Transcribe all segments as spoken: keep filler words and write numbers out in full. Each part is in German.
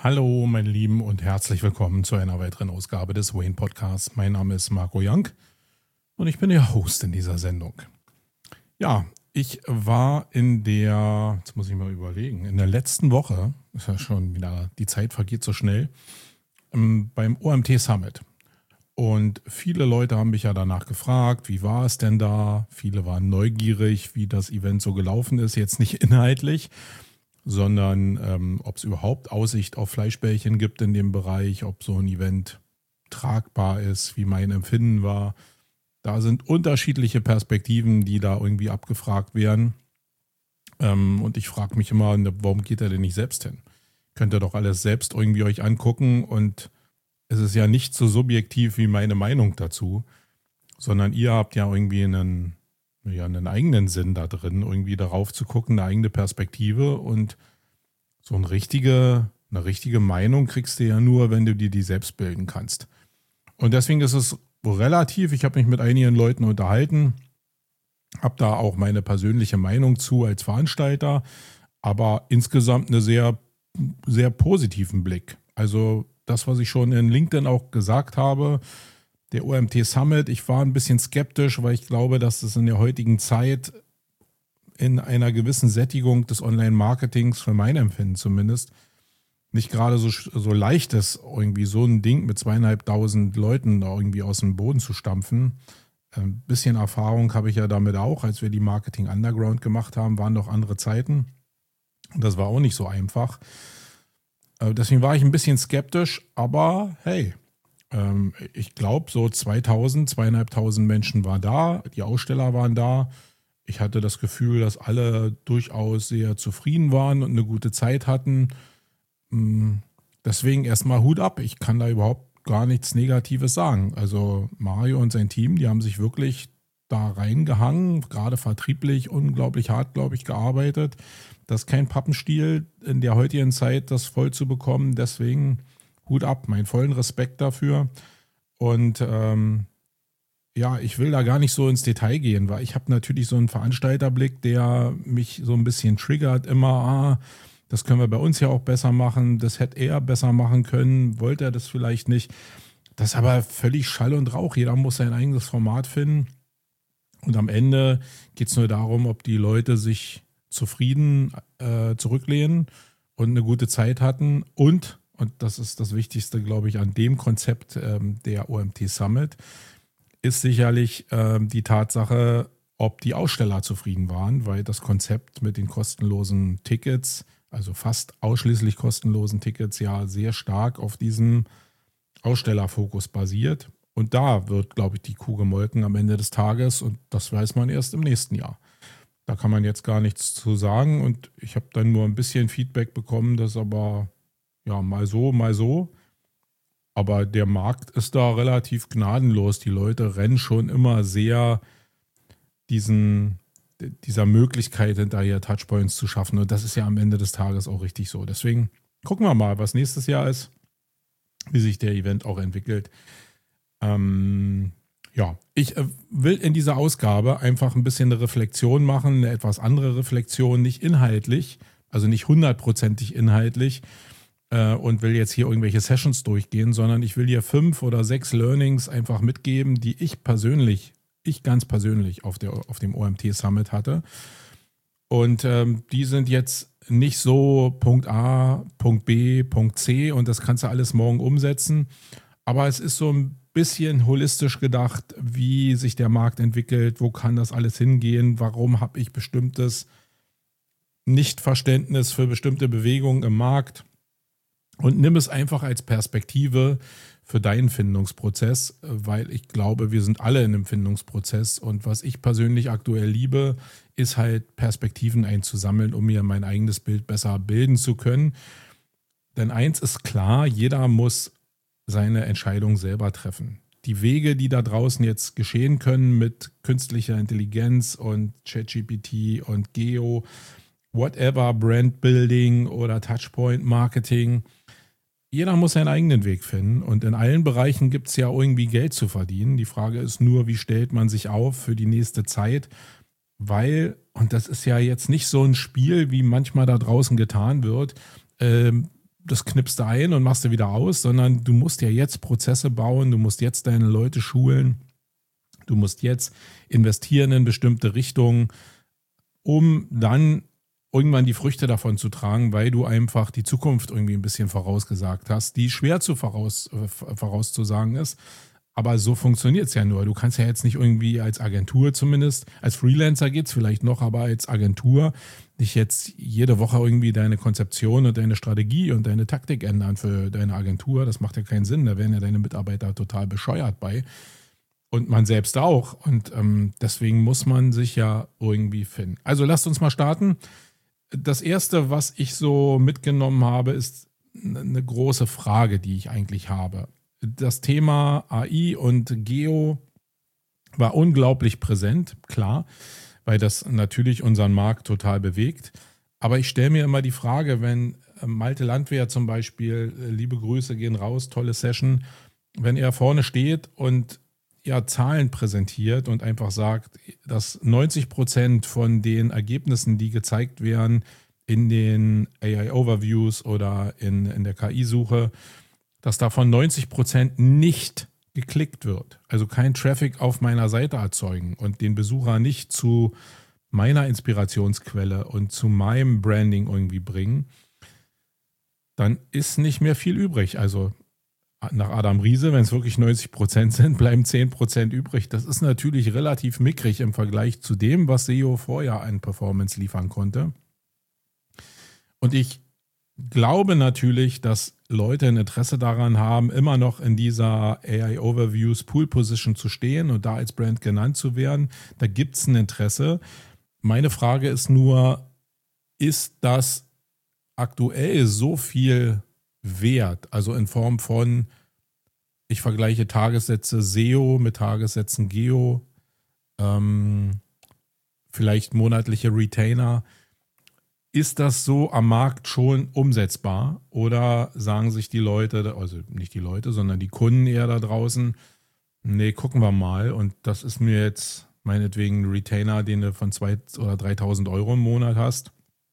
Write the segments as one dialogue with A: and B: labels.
A: Hallo, meine Lieben, und herzlich willkommen zu einer weiteren Ausgabe des Wayne Podcasts. Mein Name ist Marco Young und ich bin der Host in dieser Sendung. Ja, ich war in der, jetzt muss ich mal überlegen, in der letzten Woche, ist ja schon wieder, die Zeit vergeht so schnell, ähm, beim O M T Summit. Und viele Leute haben mich ja danach gefragt, wie war es denn da? Viele waren neugierig, wie das Event so gelaufen ist, jetzt nicht inhaltlich, sondern ähm, ob es überhaupt Aussicht auf Fleischbällchen gibt in dem Bereich, ob so ein Event tragbar ist, wie mein Empfinden war. Da sind unterschiedliche Perspektiven, die da irgendwie abgefragt werden. Ähm, und ich frage mich immer, warum geht er denn nicht selbst hin? Könnt ihr doch alles selbst irgendwie euch angucken, und es ist ja nicht so subjektiv wie meine Meinung dazu, sondern ihr habt ja irgendwie einen, ja, einen eigenen Sinn da drin, irgendwie darauf zu gucken, eine eigene Perspektive, und so eine richtige, eine richtige Meinung kriegst du ja nur, wenn du dir die selbst bilden kannst. Und deswegen ist es relativ, ich habe mich mit einigen Leuten unterhalten, habe da auch meine persönliche Meinung zu als Veranstalter, aber insgesamt einen sehr, sehr positiven Blick. Also das, was ich schon in LinkedIn auch gesagt habe, der O M T Summit, ich war ein bisschen skeptisch, weil ich glaube, dass es in der heutigen Zeit in einer gewissen Sättigung des Online-Marketings, für mein Empfinden zumindest, nicht gerade so, so leicht ist, irgendwie so ein Ding mit zweieinhalbtausend Leuten da irgendwie aus dem Boden zu stampfen. Ein bisschen Erfahrung habe ich ja damit auch, als wir die Marketing Underground gemacht haben, waren noch andere Zeiten. Und das war auch nicht so einfach. Deswegen war ich ein bisschen skeptisch, aber hey, ich glaube, so zweitausend, zweieinhalbtausend Menschen waren da, die Aussteller waren da. Ich hatte das Gefühl, dass alle durchaus sehr zufrieden waren und eine gute Zeit hatten. Deswegen erstmal Hut ab. Ich kann da überhaupt gar nichts Negatives sagen. Also Mario und sein Team, die haben sich wirklich da reingehangen, gerade vertrieblich unglaublich hart, glaube ich, gearbeitet. Das ist kein Pappenstiel in der heutigen Zeit, das voll zu bekommen. Deswegen Hut ab, meinen vollen Respekt dafür. Und ähm, ja, ich will da gar nicht so ins Detail gehen, weil ich habe natürlich so einen Veranstalterblick, der mich so ein bisschen triggert. Immer, ah, das können wir bei uns ja auch besser machen. Das hätte er besser machen können. Wollte er das vielleicht nicht? Das ist aber völlig Schall und Rauch. Jeder muss sein eigenes Format finden. Und am Ende geht es nur darum, ob die Leute sich zufrieden äh, zurücklehnen und eine gute Zeit hatten. Und, und das ist das Wichtigste, glaube ich, an dem Konzept ähm, der O M T Summit, ist sicherlich ähm, die Tatsache, ob die Aussteller zufrieden waren, weil das Konzept mit den kostenlosen Tickets, also fast ausschließlich kostenlosen Tickets, ja sehr stark auf diesem Ausstellerfokus basiert. Und da wird, glaube ich, die Kuh gemolken am Ende des Tages, und das weiß man erst im nächsten Jahr. Da kann man jetzt gar nichts zu sagen, und ich habe dann nur ein bisschen Feedback bekommen, das aber ja mal so, mal so. Aber der Markt ist da relativ gnadenlos. Die Leute rennen schon immer sehr diesen, dieser Möglichkeit hinterher, Touchpoints zu schaffen. Und das ist ja am Ende des Tages auch richtig so. Deswegen gucken wir mal, was nächstes Jahr ist, wie sich der Event auch entwickelt. Ähm, ja, ich äh, will in dieser Ausgabe einfach ein bisschen eine Reflexion machen, eine etwas andere Reflexion, nicht inhaltlich, also nicht hundertprozentig inhaltlich, und will jetzt hier irgendwelche Sessions durchgehen, sondern ich will hier fünf oder sechs Learnings einfach mitgeben, die ich persönlich, ich ganz persönlich auf, der, auf dem O M T Summit hatte. Und ähm, die sind jetzt nicht so Punkt A, Punkt B, Punkt C, und das kannst du alles morgen umsetzen. Aber es ist so ein bisschen holistisch gedacht, wie sich der Markt entwickelt, wo kann das alles hingehen, warum habe ich bestimmtes Nichtverständnis für bestimmte Bewegungen im Markt. Und nimm es einfach als Perspektive für deinen Findungsprozess, weil ich glaube, wir sind alle in einem Findungsprozess. Und was ich persönlich aktuell liebe, ist halt Perspektiven einzusammeln, um mir mein eigenes Bild besser bilden zu können. Denn eins ist klar, jeder muss seine Entscheidung selber treffen. Die Wege, die da draußen jetzt geschehen können mit künstlicher Intelligenz und ChatGPT und Geo, whatever, Brandbuilding oder Touchpoint-Marketing, jeder muss seinen eigenen Weg finden, und in allen Bereichen gibt es ja irgendwie Geld zu verdienen. Die Frage ist nur, wie stellt man sich auf für die nächste Zeit, weil, und das ist ja jetzt nicht so ein Spiel, wie manchmal da draußen getan wird, ähm, das knippst du ein und machst du wieder aus, sondern du musst ja jetzt Prozesse bauen, du musst jetzt deine Leute schulen, du musst jetzt investieren in bestimmte Richtungen, um dann irgendwann die Früchte davon zu tragen, weil du einfach die Zukunft irgendwie ein bisschen vorausgesagt hast, die schwer zu voraus, äh, vorauszusagen ist. Aber so funktioniert es ja nur. Du kannst ja jetzt nicht irgendwie als Agentur zumindest, als Freelancer geht es vielleicht noch, aber als Agentur nicht jetzt jede Woche irgendwie deine Konzeption und deine Strategie und deine Taktik ändern für deine Agentur. Das macht ja keinen Sinn. Da werden ja deine Mitarbeiter total bescheuert bei. Und man selbst auch. Und ähm, deswegen muss man sich ja irgendwie finden. Also lasst uns mal starten. Das Erste, was ich so mitgenommen habe, ist eine große Frage, die ich eigentlich habe. Das Thema A I und Geo war unglaublich präsent, klar, weil das natürlich unseren Markt total bewegt. Aber ich stelle mir immer die Frage, wenn Malte Landwehr zum Beispiel, liebe Grüße gehen raus, tolle Session, wenn er vorne steht und ja Zahlen präsentiert und einfach sagt, dass neunzig Prozent von den Ergebnissen, die gezeigt werden in den A I-Overviews oder in, in der K I-Suche, dass davon neunzig Prozent nicht geklickt wird. Also kein Traffic auf meiner Seite erzeugen und den Besucher nicht zu meiner Inspirationsquelle und zu meinem Branding irgendwie bringen, dann ist nicht mehr viel übrig. Also nach Adam Riese, wenn es wirklich neunzig Prozent sind, bleiben zehn Prozent übrig. Das ist natürlich relativ mickrig im Vergleich zu dem, was S E O vorher an Performance liefern konnte. Und ich glaube natürlich, dass Leute ein Interesse daran haben, immer noch in dieser A I Overviews Pool Position zu stehen und da als Brand genannt zu werden. Da gibt es ein Interesse. Meine Frage ist nur, ist das aktuell so viel wert? Also in Form von, ich vergleiche Tagessätze S E O mit Tagessätzen Geo, ähm, vielleicht monatliche Retainer. Ist das so am Markt schon umsetzbar oder sagen sich die Leute, also nicht die Leute, sondern die Kunden eher da draußen, nee, gucken wir mal und das ist mir jetzt meinetwegen ein Retainer, den du von zweitausend oder dreitausend Euro im Monat hast,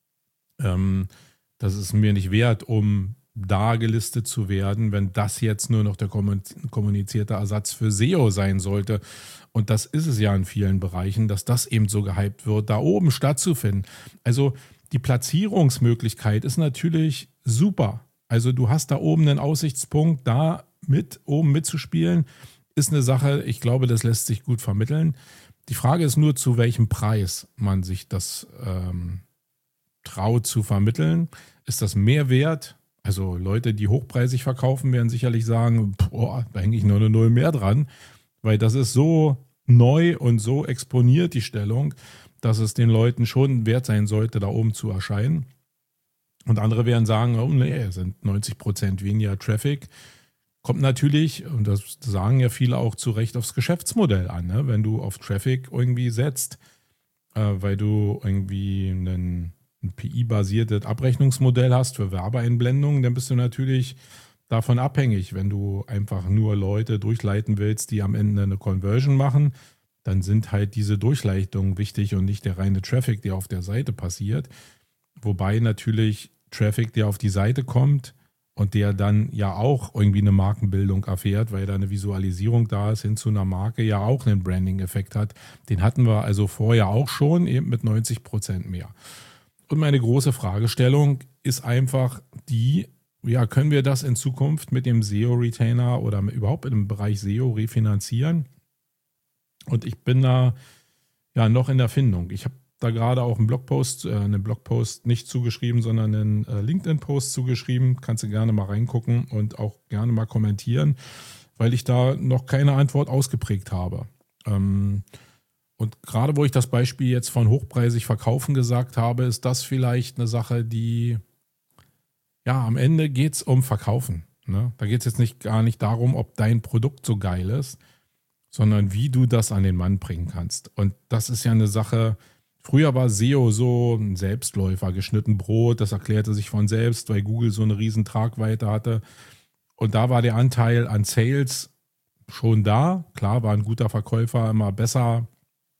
A: ähm, das ist mir nicht wert, um da gelistet zu werden, wenn das jetzt nur noch der kommunizierte Ersatz für S E O sein sollte. Und das ist es ja in vielen Bereichen, dass das eben so gehypt wird, da oben stattzufinden. Also die Platzierungsmöglichkeit ist natürlich super. Also du hast da oben einen Aussichtspunkt, da mit oben mitzuspielen, ist eine Sache, ich glaube, das lässt sich gut vermitteln. Die Frage ist nur, zu welchem Preis man sich das ähm, traut zu vermitteln. Ist das mehr wert? Also Leute, die hochpreisig verkaufen, werden sicherlich sagen, boah, da hänge ich nur eine Null mehr dran, weil das ist so neu und so exponiert, die Stellung, dass es den Leuten schon wert sein sollte, da oben zu erscheinen. Und andere werden sagen, oh nee, es sind neunzig Prozent weniger Traffic. Kommt natürlich, und das sagen ja viele auch zu Recht, aufs Geschäftsmodell an. Ne? Wenn du auf Traffic irgendwie setzt, äh, weil du irgendwie einen, ein P I-basiertes Abrechnungsmodell hast für Werbeeinblendungen, dann bist du natürlich davon abhängig. Wenn du einfach nur Leute durchleiten willst, die am Ende eine Conversion machen, dann sind halt diese Durchleitungen wichtig und nicht der reine Traffic, der auf der Seite passiert. Wobei natürlich Traffic, der auf die Seite kommt und der dann ja auch irgendwie eine Markenbildung erfährt, weil da eine Visualisierung da ist, hin zu einer Marke, ja auch einen Branding-Effekt hat. Den hatten wir also vorher auch schon, eben mit neunzig Prozent mehr. Und meine große Fragestellung ist einfach die, ja, können wir das in Zukunft mit dem S E O-Retainer oder überhaupt im Bereich S E O refinanzieren? Und ich bin da ja noch in der Findung. Ich habe da gerade auch einen Blogpost, äh, einen Blogpost nicht zugeschrieben, sondern einen äh, LinkedIn-Post zugeschrieben. Kannst du gerne mal reingucken und auch gerne mal kommentieren, weil ich da noch keine Antwort ausgeprägt habe. Ähm, und gerade wo ich das Beispiel jetzt von hochpreisig verkaufen gesagt habe, ist das vielleicht eine Sache, die, ja, am Ende geht es um Verkaufen. Ne? Da geht es jetzt nicht gar nicht darum, ob dein Produkt so geil ist, sondern wie du das an den Mann bringen kannst. Und das ist ja eine Sache, früher war S E O so ein Selbstläufer, geschnitten Brot, das erklärte sich von selbst, weil Google so eine riesen Tragweite hatte. Und da war der Anteil an Sales schon da. Klar, war ein guter Verkäufer immer besser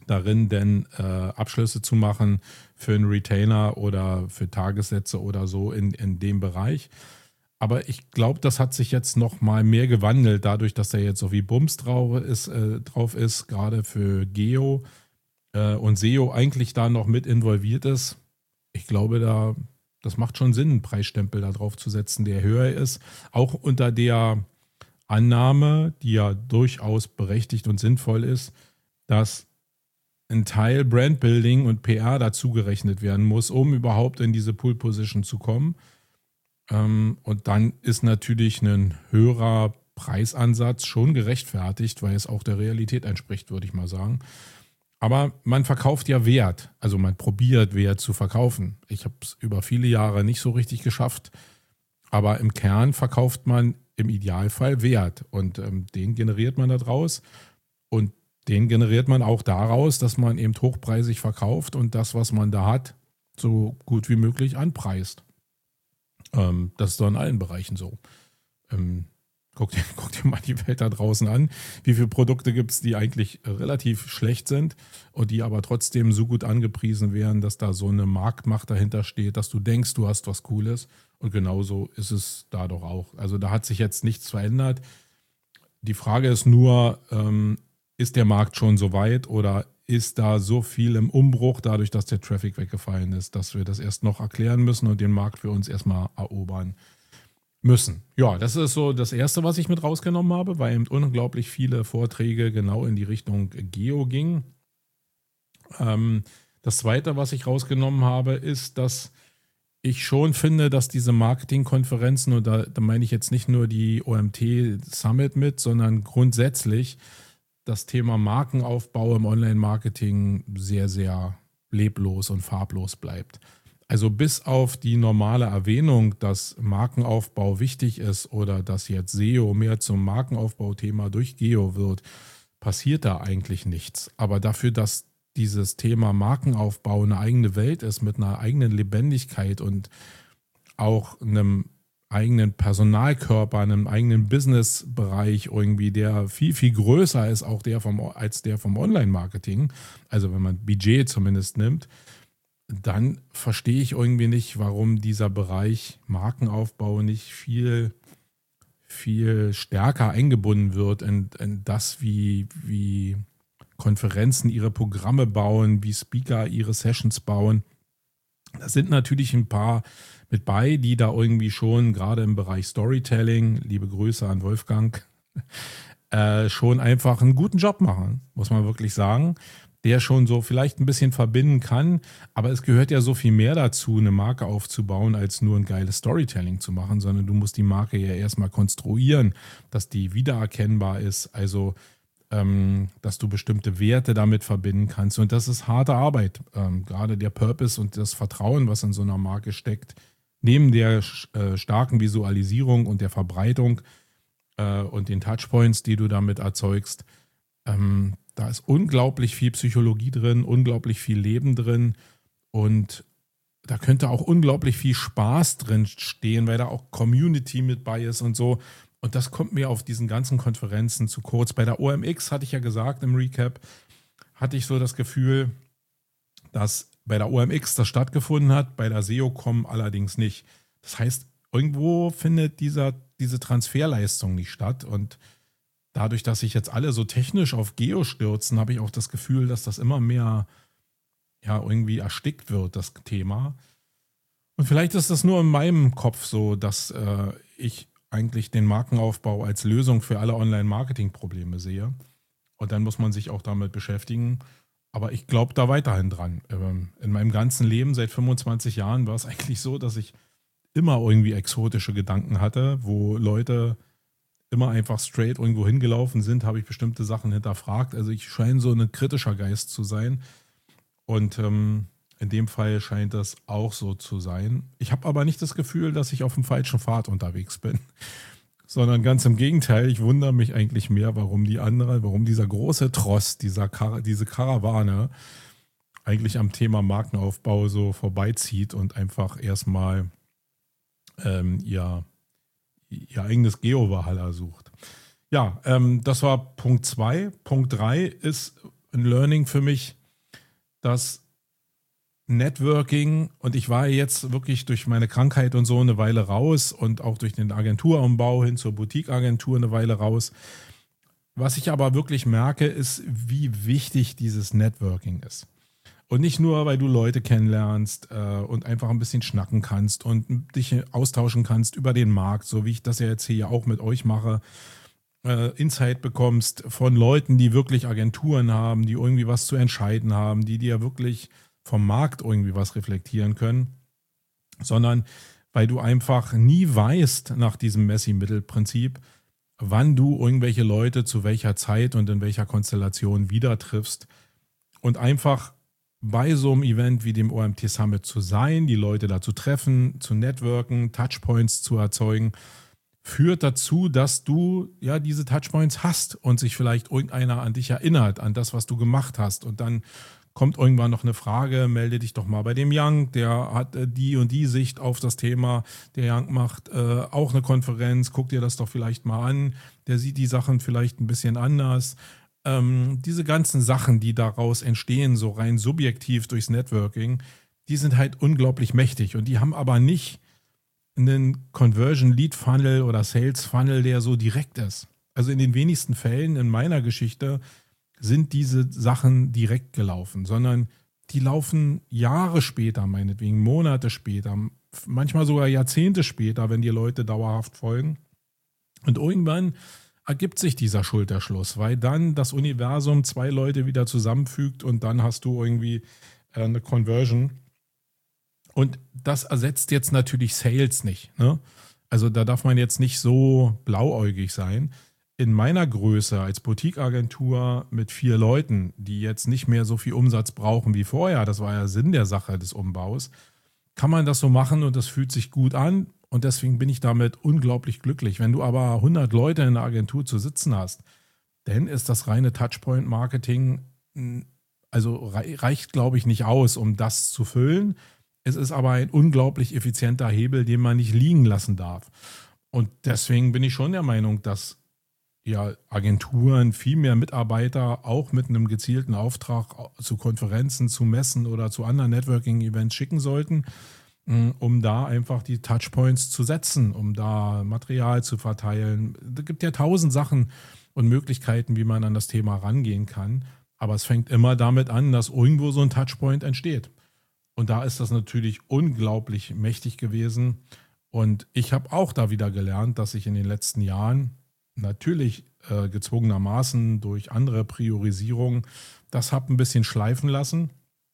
A: darin, denn äh, Abschlüsse zu machen für einen Retainer oder für Tagessätze oder so in, in dem Bereich. Aber ich glaube, das hat sich jetzt noch mal mehr gewandelt, dadurch, dass da jetzt so wie Bums drauf ist, äh, drauf ist, gerade für Geo äh, und S E O eigentlich da noch mit involviert ist. Ich glaube, da das macht schon Sinn, einen Preisstempel da drauf zu setzen, der höher ist. Auch unter der Annahme, die ja durchaus berechtigt und sinnvoll ist, dass ein Teil Brandbuilding und P R dazu gerechnet werden muss, um überhaupt in diese Pool-Position zu kommen. Ähm, und dann ist natürlich ein höherer Preisansatz schon gerechtfertigt, weil es auch der Realität entspricht, würde ich mal sagen. Aber man verkauft ja Wert, also man probiert Wert zu verkaufen. Ich habe es über viele Jahre nicht so richtig geschafft, aber im Kern verkauft man im Idealfall Wert und ähm, den generiert man daraus und den generiert man auch daraus, dass man eben hochpreisig verkauft und das, was man da hat, so gut wie möglich anpreist. Ähm, das ist doch in allen Bereichen so. Ähm, guck, dir, guck dir mal die Welt da draußen an. Wie viele Produkte gibt es, die eigentlich relativ schlecht sind und die aber trotzdem so gut angepriesen werden, dass da so eine Marktmacht dahinter steht, dass du denkst, du hast was Cooles. Und genauso ist es da doch auch. Also da hat sich jetzt nichts verändert. Die Frage ist nur, ähm, ist der Markt schon so weit oder ist da so viel im Umbruch, dadurch, dass der Traffic weggefallen ist, dass wir das erst noch erklären müssen und den Markt für uns erstmal erobern müssen. Ja, das ist so das Erste, was ich mit rausgenommen habe, weil eben unglaublich viele Vorträge genau in die Richtung Geo gingen. Ähm, das Zweite, was ich rausgenommen habe, ist, dass ich schon finde, dass diese Marketingkonferenzen, und da, da meine ich jetzt nicht nur die O M T Summit mit, sondern grundsätzlich das Thema Markenaufbau im Online-Marketing sehr, sehr leblos und farblos bleibt. Also bis auf die normale Erwähnung, dass Markenaufbau wichtig ist oder dass jetzt S E O mehr zum Markenaufbauthema durch Geo wird, passiert da eigentlich nichts. Aber dafür, dass dieses Thema Markenaufbau eine eigene Welt ist mit einer eigenen Lebendigkeit und auch einem eigenen Personalkörper, einem eigenen Businessbereich irgendwie, der viel, viel größer ist auch der vom, als der vom Online-Marketing, also wenn man Budget zumindest nimmt, dann verstehe ich irgendwie nicht, warum dieser Bereich Markenaufbau nicht viel, viel stärker eingebunden wird in, in das, wie, wie Konferenzen ihre Programme bauen, wie Speaker ihre Sessions bauen. Da sind natürlich ein paar mit bei, die da irgendwie schon, gerade im Bereich Storytelling, liebe Grüße an Wolfgang, äh, schon einfach einen guten Job machen, muss man wirklich sagen, der schon so vielleicht ein bisschen verbinden kann, aber es gehört ja so viel mehr dazu, eine Marke aufzubauen, als nur ein geiles Storytelling zu machen, sondern du musst die Marke ja erstmal konstruieren, dass die wiedererkennbar ist, also ähm, dass du bestimmte Werte damit verbinden kannst und das ist harte Arbeit, ähm, gerade der Purpose und das Vertrauen, was in so einer Marke steckt, neben der äh, starken Visualisierung und der Verbreitung äh, und den Touchpoints, die du damit erzeugst, ähm, da ist unglaublich viel Psychologie drin, unglaublich viel Leben drin und da könnte auch unglaublich viel Spaß drin stehen, weil da auch Community mit bei ist und so. Und das kommt mir auf diesen ganzen Konferenzen zu kurz. Bei der O M X hatte ich ja gesagt im Recap, hatte ich so das Gefühl, dass bei der O M X das stattgefunden hat, bei der S E O-Com allerdings nicht. Das heißt, irgendwo findet dieser, diese Transferleistung nicht statt und dadurch, dass sich jetzt alle so technisch auf Geo stürzen, habe ich auch das Gefühl, dass das immer mehr ja irgendwie erstickt wird, das Thema. Und vielleicht ist das nur in meinem Kopf so, dass äh, ich eigentlich den Markenaufbau als Lösung für alle Online-Marketing-Probleme sehe. Und dann muss man sich auch damit beschäftigen. Aber ich glaube da weiterhin dran. Ähm, in meinem ganzen Leben, seit fünfundzwanzig Jahren, war es eigentlich so, dass ich immer irgendwie exotische Gedanken hatte, wo Leute immer einfach straight irgendwo hingelaufen sind, habe ich bestimmte Sachen hinterfragt. Also ich scheine so ein kritischer Geist zu sein. Und ähm, in dem Fall scheint das auch so zu sein. Ich habe aber nicht das Gefühl, dass ich auf dem falschen Pfad unterwegs bin, sondern ganz im Gegenteil. Ich wundere mich eigentlich mehr, warum die andere, warum dieser große Tross, dieser Kar- diese Karawane eigentlich am Thema Markenaufbau so vorbeizieht und einfach erstmal ähm, ihr ihr eigenes Geo-Valhalla sucht. Ja, ähm, das war Punkt zwei. Punkt drei ist ein Learning für mich, dass Networking, und ich war jetzt wirklich durch meine Krankheit und so eine Weile raus und auch durch den Agenturumbau hin zur Boutique-Agentur eine Weile raus. Was ich aber wirklich merke, ist, wie wichtig dieses Networking ist. Und nicht nur, weil du Leute kennenlernst äh, und einfach ein bisschen schnacken kannst und dich austauschen kannst über den Markt, so wie ich das ja jetzt hier auch mit euch mache, äh, Insight bekommst von Leuten, die wirklich Agenturen haben, die irgendwie was zu entscheiden haben, die dir wirklich vom Markt irgendwie was reflektieren können, sondern weil du einfach nie weißt nach diesem Messi-Mittel-Prinzip, wann du irgendwelche Leute zu welcher Zeit und in welcher Konstellation wieder triffst und einfach bei so einem Event wie dem O M T Summit zu sein, die Leute da zu treffen, zu networken, Touchpoints zu erzeugen, führt dazu, dass du ja diese Touchpoints hast und sich vielleicht irgendeiner an dich erinnert, an das, was du gemacht hast. Und dann kommt irgendwann noch eine Frage, melde dich doch mal bei dem Young, der hat äh, die und die Sicht auf das Thema. Der Young macht äh, auch eine Konferenz, guck dir das doch vielleicht mal an. Der sieht die Sachen vielleicht ein bisschen anders. Ähm, diese ganzen Sachen, die daraus entstehen, so rein subjektiv durchs Networking, die sind halt unglaublich mächtig und die haben aber nicht einen Conversion Lead Funnel oder Sales Funnel, der so direkt ist. Also in den wenigsten Fällen in meiner Geschichte sind diese Sachen direkt gelaufen, sondern die laufen Jahre später, meinetwegen Monate später, manchmal sogar Jahrzehnte später, wenn die Leute dauerhaft folgen. Und irgendwann ergibt sich dieser Schulterschluss, weil dann das Universum zwei Leute wieder zusammenfügt und dann hast du irgendwie eine Conversion. Und das ersetzt jetzt natürlich Sales nicht, ne? Also da darf man jetzt nicht so blauäugig sein. In meiner Größe als Boutique-Agentur mit vier Leuten, die jetzt nicht mehr so viel Umsatz brauchen wie vorher, das war ja Sinn der Sache des Umbaus, kann man das so machen und das fühlt sich gut an und deswegen bin ich damit unglaublich glücklich. Wenn du aber hundert Leute in der Agentur zu sitzen hast, dann ist das reine Touchpoint-Marketing, also reicht, glaube ich, nicht aus, um das zu füllen. Es ist aber ein unglaublich effizienter Hebel, den man nicht liegen lassen darf. Und deswegen bin ich schon der Meinung, dass ja, Agenturen viel mehr Mitarbeiter auch mit einem gezielten Auftrag zu Konferenzen, zu Messen oder zu anderen Networking-Events schicken sollten, um da einfach die Touchpoints zu setzen, um da Material zu verteilen. Es gibt ja tausend Sachen und Möglichkeiten, wie man an das Thema rangehen kann. Aber es fängt immer damit an, dass irgendwo so ein Touchpoint entsteht. Und da ist das natürlich unglaublich mächtig gewesen. Und ich habe auch da wieder gelernt, dass ich in den letzten Jahren natürlich äh, gezwungenermaßen durch andere Priorisierungen das habe ein bisschen schleifen lassen.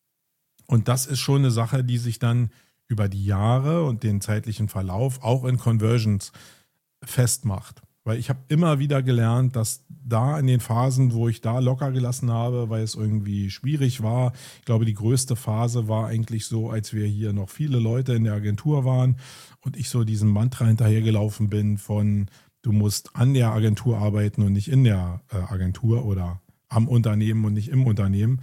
A: Und das ist schon eine Sache, die sich dann über die Jahre und den zeitlichen Verlauf auch in Conversions festmacht. Weil ich habe immer wieder gelernt, dass da in den Phasen, wo ich da locker gelassen habe, weil es irgendwie schwierig war, ich glaube, die größte Phase war eigentlich so, als wir hier noch viele Leute in der Agentur waren und ich so diesem Mantra hinterhergelaufen bin von du musst an der Agentur arbeiten und nicht in der äh, Agentur oder am Unternehmen und nicht im Unternehmen.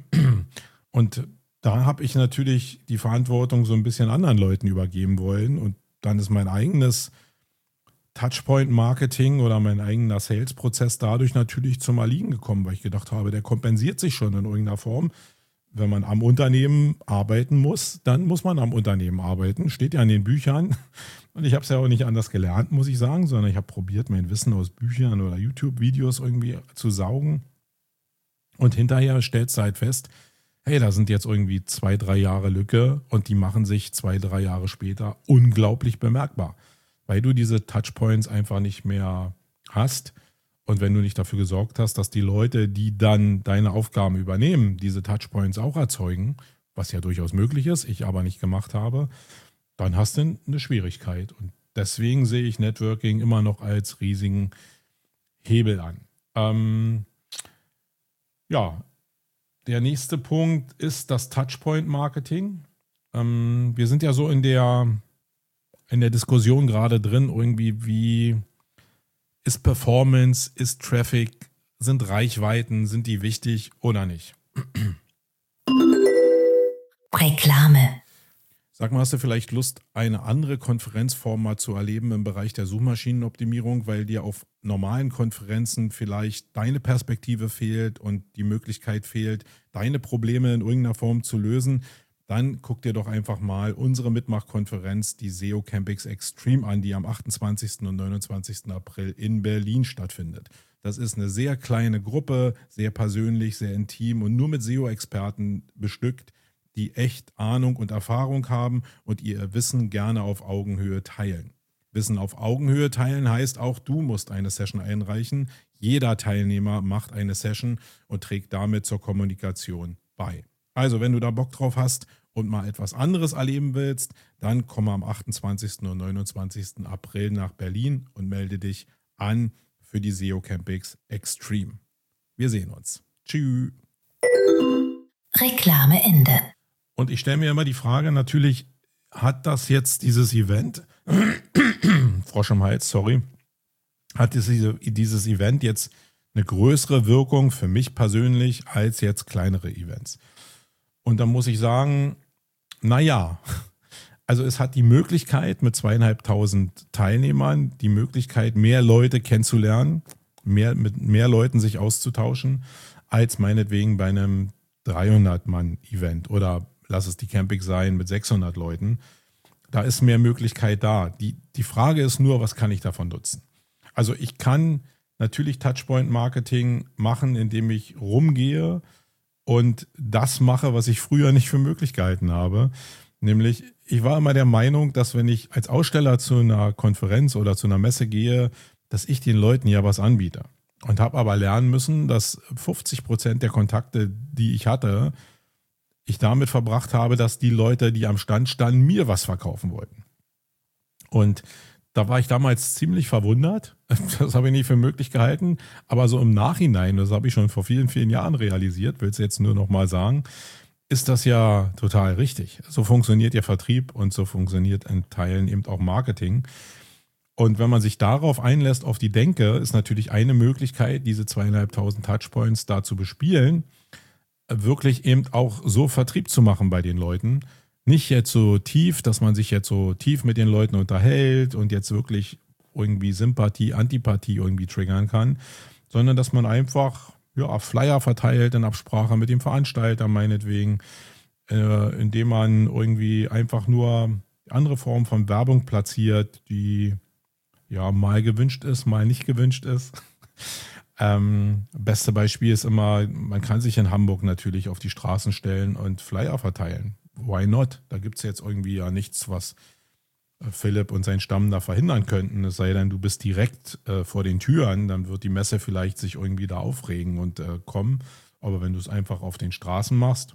A: Und da habe ich natürlich die Verantwortung so ein bisschen anderen Leuten übergeben wollen. Und dann ist mein eigenes Touchpoint-Marketing oder mein eigener Sales-Prozess dadurch natürlich zum Erliegen gekommen, weil ich gedacht habe, der kompensiert sich schon in irgendeiner Form. Wenn man am Unternehmen arbeiten muss, dann muss man am Unternehmen arbeiten. Steht ja in den Büchern. Und ich habe es ja auch nicht anders gelernt, muss ich sagen, sondern ich habe probiert, mein Wissen aus Büchern oder YouTube-Videos irgendwie zu saugen. Und hinterher stellst du halt fest, hey, da sind jetzt irgendwie zwei, drei Jahre Lücke und die machen sich zwei, drei Jahre später unglaublich bemerkbar, weil du diese Touchpoints einfach nicht mehr hast. Und wenn du nicht dafür gesorgt hast, dass die Leute, die dann deine Aufgaben übernehmen, diese Touchpoints auch erzeugen, was ja durchaus möglich ist, ich aber nicht gemacht habe, dann hast du eine Schwierigkeit. Und deswegen sehe ich Networking immer noch als riesigen Hebel an. Ähm, ja, der nächste Punkt ist das Touchpoint-Marketing. Ähm, wir sind ja so in der, in der Diskussion gerade drin, irgendwie wie ist Performance, ist Traffic, sind Reichweiten, sind die wichtig oder nicht?
B: Reklame.
A: Sag mal, hast du vielleicht Lust, eine andere Konferenzform mal zu erleben im Bereich der Suchmaschinenoptimierung, weil dir auf normalen Konferenzen vielleicht deine Perspektive fehlt und die Möglichkeit fehlt, deine Probleme in irgendeiner Form zu lösen? Dann guck dir doch einfach mal unsere Mitmachkonferenz, die S E O Campix Extreme, an, die am achtundzwanzigsten und neunundzwanzigsten April in Berlin stattfindet. Das ist eine sehr kleine Gruppe, sehr persönlich, sehr intim und nur mit S E O-Experten bestückt, die echt Ahnung und Erfahrung haben und ihr Wissen gerne auf Augenhöhe teilen. Wissen auf Augenhöhe teilen heißt auch, du musst eine Session einreichen. Jeder Teilnehmer macht eine Session und trägt damit zur Kommunikation bei. Also, wenn du da Bock drauf hast und mal etwas anderes erleben willst, dann komm am achtundzwanzigsten und neunundzwanzigsten April nach Berlin und melde dich an für die S E O Campix Extreme. Wir sehen uns. Tschüss.
B: Reklame Ende.
A: Und ich stelle mir immer die Frage, natürlich hat das jetzt dieses Event, Frosch im Hals, sorry, hat diese, dieses Event jetzt eine größere Wirkung für mich persönlich als jetzt kleinere Events. Und da muss ich sagen, naja, also es hat die Möglichkeit mit zweieinhalbtausend Teilnehmern, die Möglichkeit, mehr Leute kennenzulernen, mehr, mit mehr Leuten sich auszutauschen, als meinetwegen bei einem dreihundert-Mann-Event oder lass es die Campix sein mit sechshundert Leuten. Da ist mehr Möglichkeit da. Die, die Frage ist nur, was kann ich davon nutzen? Also ich kann natürlich Touchpoint-Marketing machen, indem ich rumgehe und das mache, was ich früher nicht für möglich gehalten habe. Nämlich, ich war immer der Meinung, dass wenn ich als Aussteller zu einer Konferenz oder zu einer Messe gehe, dass ich den Leuten ja was anbiete. Und habe aber lernen müssen, dass fünfzig Prozent der Kontakte, die ich hatte, ich damit verbracht habe, dass die Leute, die am Stand standen, mir was verkaufen wollten. Und da war ich damals ziemlich verwundert. Das habe ich nicht für möglich gehalten. Aber so im Nachhinein, das habe ich schon vor vielen, vielen Jahren realisiert, will es jetzt nur noch mal sagen, ist das ja total richtig. So funktioniert ja Vertrieb und so funktioniert in Teilen eben auch Marketing. Und wenn man sich darauf einlässt, auf die Denke, ist natürlich eine Möglichkeit, diese zweieinhalbtausend Touchpoints da zu bespielen, wirklich eben auch so Vertrieb zu machen bei den Leuten. Nicht jetzt so tief, dass man sich jetzt so tief mit den Leuten unterhält und jetzt wirklich irgendwie Sympathie, Antipathie irgendwie triggern kann, sondern dass man einfach ja, Flyer verteilt in Absprache mit dem Veranstalter meinetwegen, äh, indem man irgendwie einfach nur andere Formen von Werbung platziert, die ja mal gewünscht ist, mal nicht gewünscht ist. Ähm, beste Beispiel ist immer, man kann sich in Hamburg natürlich auf die Straßen stellen und Flyer verteilen. Why not? Da gibt es jetzt irgendwie ja nichts, was Philipp und sein Stamm da verhindern könnten. Es sei denn, du bist direkt äh, vor den Türen, dann wird die Messe vielleicht sich irgendwie da aufregen und äh, kommen. Aber wenn du es einfach auf den Straßen machst,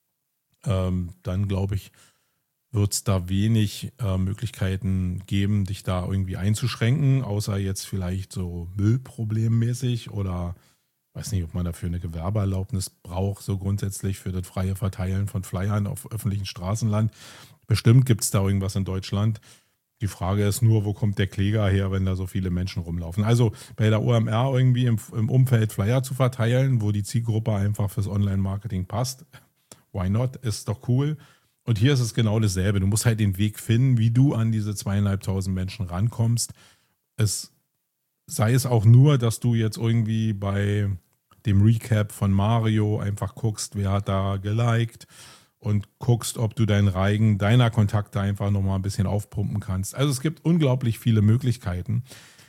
A: ähm, dann glaube ich, wird es da wenig äh, Möglichkeiten geben, dich da irgendwie einzuschränken, außer jetzt vielleicht so müllproblemmäßig oder weiß nicht, ob man dafür eine Gewerbeerlaubnis braucht, so grundsätzlich für das freie Verteilen von Flyern auf öffentlichen Straßenland. Bestimmt gibt es da irgendwas in Deutschland. Die Frage ist nur, wo kommt der Kläger her, wenn da so viele Menschen rumlaufen? Also bei der O M R irgendwie im, im Umfeld Flyer zu verteilen, wo die Zielgruppe einfach fürs Online-Marketing passt, why not, ist doch cool. Und hier ist es genau dasselbe. Du musst halt den Weg finden, wie du an diese zweieinhalbtausend Menschen rankommst. Es sei es auch nur, dass du jetzt irgendwie bei dem Recap von Mario einfach guckst, wer hat da geliked und guckst, ob du deinen Reigen deiner Kontakte einfach nochmal ein bisschen aufpumpen kannst. Also es gibt unglaublich viele Möglichkeiten,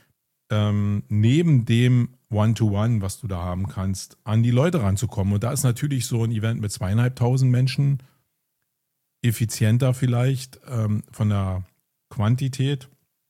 A: ähm, neben dem One-to-One, was du da haben kannst, an die Leute ranzukommen. Und da ist natürlich so ein Event mit zweieinhalbtausend Menschen effizienter vielleicht ähm, von der Quantität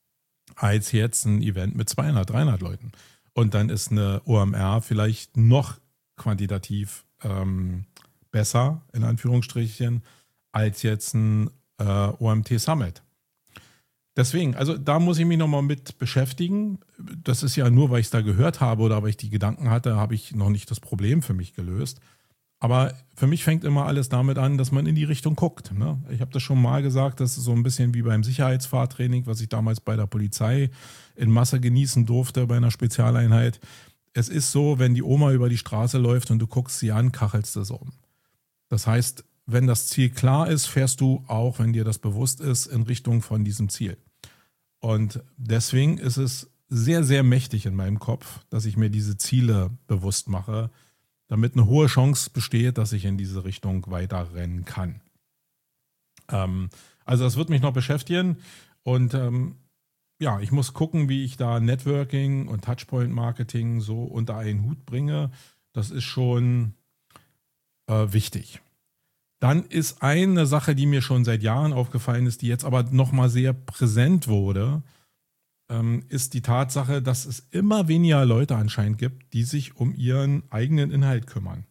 A: als jetzt ein Event mit zweihundert, dreihundert Leuten. Und dann ist eine O M R vielleicht noch quantitativ ähm, besser, in Anführungsstrichen, als jetzt ein äh, O M T Summit. Deswegen, also da muss ich mich nochmal mit beschäftigen. Das ist ja nur, weil ich es da gehört habe oder weil ich die Gedanken hatte, habe ich noch nicht das Problem für mich gelöst. Aber für mich fängt immer alles damit an, dass man in die Richtung guckt. Ne? Ich habe das schon mal gesagt, das ist so ein bisschen wie beim Sicherheitsfahrtraining, was ich damals bei der Polizei in Masse genießen durfte bei einer Spezialeinheit. Es ist so, wenn die Oma über die Straße läuft und du guckst sie an, kachelst es um. Das heißt, wenn das Ziel klar ist, fährst du auch, wenn dir das bewusst ist, in Richtung von diesem Ziel. Und deswegen ist es sehr, sehr mächtig in meinem Kopf, dass ich mir diese Ziele bewusst mache, damit eine hohe Chance besteht, dass ich in diese Richtung weiterrennen kann. Ähm, also das wird mich noch beschäftigen und ähm, ja, ich muss gucken, wie ich da Networking und Touchpoint-Marketing so unter einen Hut bringe. Das ist schon äh, wichtig. Dann ist eine Sache, die mir schon seit Jahren aufgefallen ist, die jetzt aber nochmal sehr präsent wurde, ähm, ist die Tatsache, dass es immer weniger Leute anscheinend gibt, die sich um ihren eigenen Inhalt kümmern.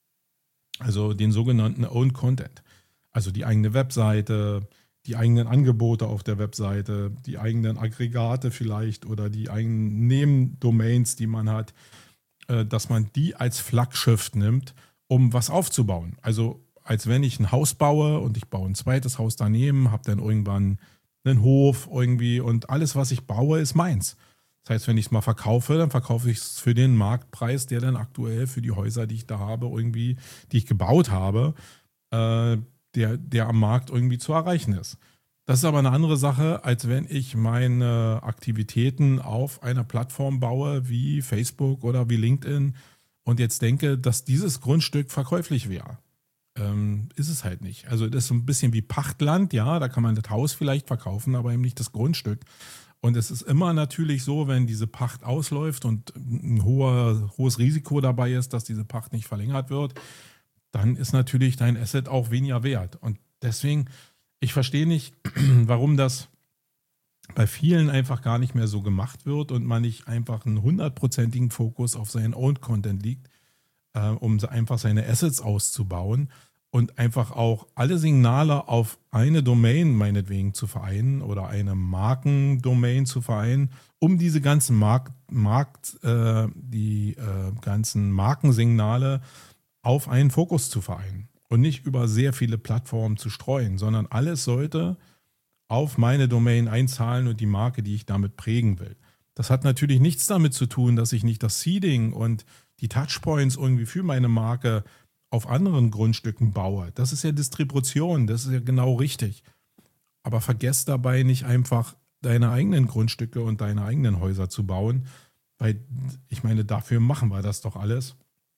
A: Also den sogenannten Owned Content. Also die eigene Webseite, die eigenen Angebote auf der Webseite, die eigenen Aggregate vielleicht oder die eigenen Nebendomains, die man hat, äh, dass man die als Flaggschiff nimmt, um was aufzubauen. Also als wenn ich ein Haus baue und ich baue ein zweites Haus daneben, habe dann irgendwann einen Hof irgendwie und alles, was ich baue, ist meins. Das heißt, wenn ich es mal verkaufe, dann verkaufe ich es für den Marktpreis, der dann aktuell für die Häuser, die ich da habe, irgendwie, die ich gebaut habe, äh, der, der am Markt irgendwie zu erreichen ist. Das ist aber eine andere Sache, als wenn ich meine Aktivitäten auf einer Plattform baue, wie Facebook oder wie LinkedIn und jetzt denke, dass dieses Grundstück verkäuflich wäre. Ähm, ist es halt nicht. Also das ist so ein bisschen wie Pachtland, ja, da kann man das Haus vielleicht verkaufen, aber eben nicht das Grundstück. Und es ist immer natürlich so, wenn diese Pacht ausläuft und ein hoher, hohes Risiko dabei ist, dass diese Pacht nicht verlängert wird, dann ist natürlich dein Asset auch weniger wert. Und deswegen, ich verstehe nicht, warum das bei vielen einfach gar nicht mehr so gemacht wird und man nicht einfach einen hundertprozentigen Fokus auf seinen Owned Content liegt, äh, um einfach seine Assets auszubauen und einfach auch alle Signale auf eine Domain meinetwegen zu vereinen oder eine Markendomain zu vereinen, um diese ganzen Markt, Markt äh, die äh, ganzen Markensignale auf einen Fokus zu vereinen und nicht über sehr viele Plattformen zu streuen, sondern alles sollte auf meine Domain einzahlen und die Marke, die ich damit prägen will. Das hat natürlich nichts damit zu tun, dass ich nicht das Seeding und die Touchpoints irgendwie für meine Marke auf anderen Grundstücken baue. Das ist ja Distribution, das ist ja genau richtig. Aber vergesst dabei nicht einfach deine eigenen Grundstücke und deine eigenen Häuser zu bauen, weil ich meine, dafür machen wir das doch alles.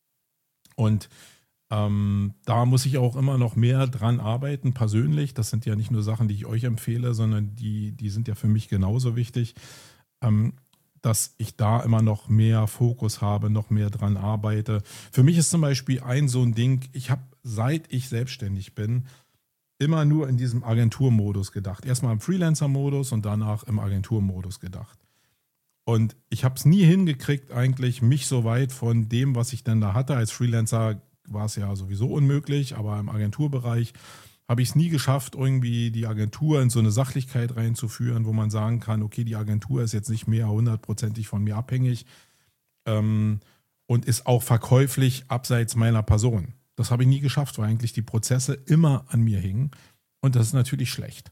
A: Und ähm, da muss ich auch immer noch mehr dran arbeiten, persönlich. Das sind ja nicht nur Sachen, die ich euch empfehle, sondern die, die sind ja für mich genauso wichtig, ähm, dass ich da immer noch mehr Fokus habe, noch mehr dran arbeite. Für mich ist zum Beispiel ein so ein Ding, ich habe, seit ich selbstständig bin, immer nur in diesem Agenturmodus gedacht. Erstmal im Freelancer-Modus und danach im Agenturmodus gedacht. Und ich habe es nie hingekriegt, eigentlich mich so weit von dem, was ich denn da hatte. Als Freelancer war es ja sowieso unmöglich, aber im Agenturbereich habe ich es nie geschafft, irgendwie die Agentur in so eine Sachlichkeit reinzuführen, wo man sagen kann, okay, die Agentur ist jetzt nicht mehr hundertprozentig von mir abhängig ähm, und ist auch verkäuflich abseits meiner Person. Das habe ich nie geschafft, weil eigentlich die Prozesse immer an mir hingen und das ist natürlich schlecht.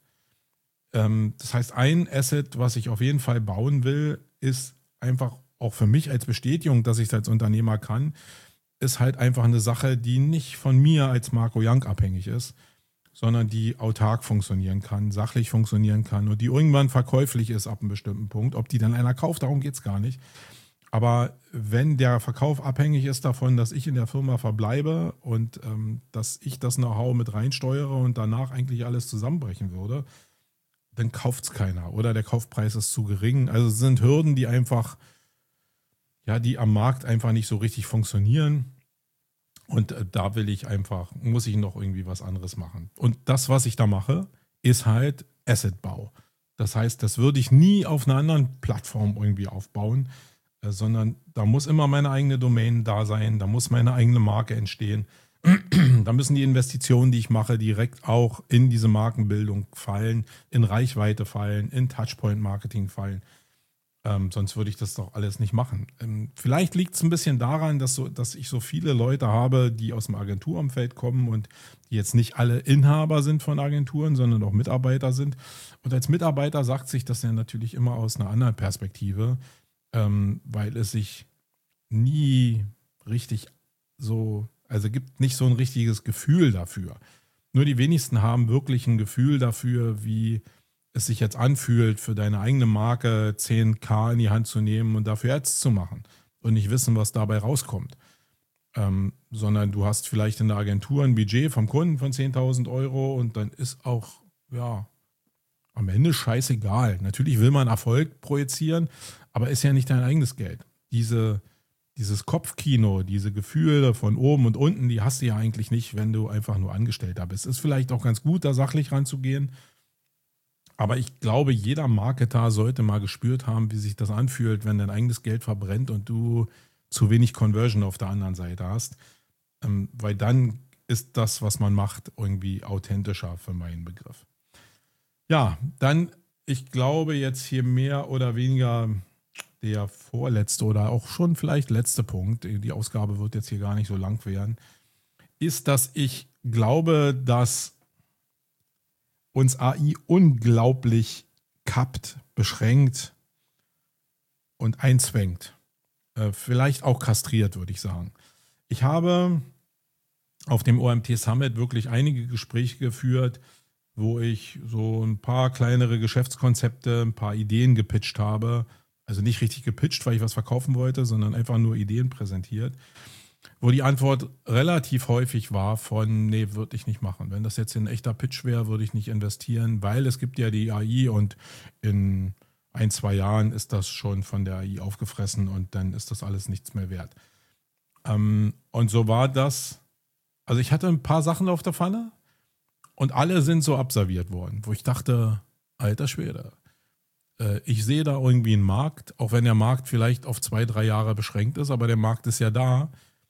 A: Ähm, das heißt, ein Asset, was ich auf jeden Fall bauen will, ist einfach auch für mich als Bestätigung, dass ich es als Unternehmer kann, ist halt einfach eine Sache, die nicht von mir als Marco Young abhängig ist, sondern die autark funktionieren kann, sachlich funktionieren kann und die irgendwann verkäuflich ist ab einem bestimmten Punkt. Ob die dann einer kauft, darum geht es gar nicht. Aber wenn der Verkauf abhängig ist davon, dass ich in der Firma verbleibe und ähm, dass ich das Know-how mit reinsteuere und danach eigentlich alles zusammenbrechen würde, dann kauft es keiner oder der Kaufpreis ist zu gering. Also es sind Hürden, die einfach, ja, die am Markt einfach nicht so richtig funktionieren. Und da will ich einfach, muss ich noch irgendwie was anderes machen. Und das, was ich da mache, ist halt Assetbau. Das heißt, das würde ich nie auf einer anderen Plattform irgendwie aufbauen, äh, sondern da muss immer meine eigene Domain da sein, da muss meine eigene Marke entstehen. Da müssen die Investitionen, die ich mache, direkt auch in diese Markenbildung fallen, in Reichweite fallen, in Touchpoint-Marketing fallen. Ähm, sonst würde ich das doch alles nicht machen. Ähm, vielleicht liegt es ein bisschen daran, dass, so, dass ich so viele Leute habe, die aus dem Agenturumfeld kommen und die jetzt nicht alle Inhaber sind von Agenturen, sondern auch Mitarbeiter sind. Und als Mitarbeiter sagt sich das ja natürlich immer aus einer anderen Perspektive, ähm, weil es sich nie richtig so, also gibt nicht so ein richtiges Gefühl dafür. Nur die wenigsten haben wirklich ein Gefühl dafür, wie es sich jetzt anfühlt, für deine eigene Marke zehn K in die Hand zu nehmen und dafür Ads zu machen und nicht wissen, was dabei rauskommt. Ähm, sondern du hast vielleicht in der Agentur ein Budget vom Kunden von zehntausend Euro und dann ist auch, ja, am Ende scheißegal. Natürlich will man Erfolg projizieren, aber ist ja nicht dein eigenes Geld. Diese, dieses Kopfkino, diese Gefühle von oben und unten, die hast du ja eigentlich nicht, wenn du einfach nur Angestellter bist. Ist vielleicht auch ganz gut, da sachlich ranzugehen. Aber ich glaube, jeder Marketer sollte mal gespürt haben, wie sich das anfühlt, wenn dein eigenes Geld verbrennt und du zu wenig Conversion auf der anderen Seite hast. Ähm, weil dann ist das, was man macht, irgendwie authentischer für meinen Begriff. Ja, dann, ich glaube jetzt hier mehr oder weniger der vorletzte oder auch schon vielleicht letzte Punkt, die Ausgabe wird jetzt hier gar nicht so lang werden, ist, dass ich glaube, dass uns A I unglaublich kappt, beschränkt und einzwängt. Äh, vielleicht auch kastriert, würde ich sagen. Ich habe auf dem O M T Summit wirklich einige Gespräche geführt, wo ich so ein paar kleinere Geschäftskonzepte, ein paar Ideen gepitcht habe. Also nicht richtig gepitcht, weil ich was verkaufen wollte, sondern einfach nur Ideen präsentiert. Wo die Antwort relativ häufig war von, nee, würde ich nicht machen. Wenn das jetzt ein echter Pitch wäre, würde ich nicht investieren, weil es gibt ja die A I und in ein, zwei Jahren ist das schon von der A I aufgefressen und dann ist das alles nichts mehr wert. Ähm, und so war das. Also ich hatte ein paar Sachen auf der Pfanne, und alle sind so abserviert worden, wo ich dachte, alter Schwede, äh, ich sehe da irgendwie einen Markt, auch wenn der Markt vielleicht auf zwei, drei Jahre beschränkt ist, aber der Markt ist ja da.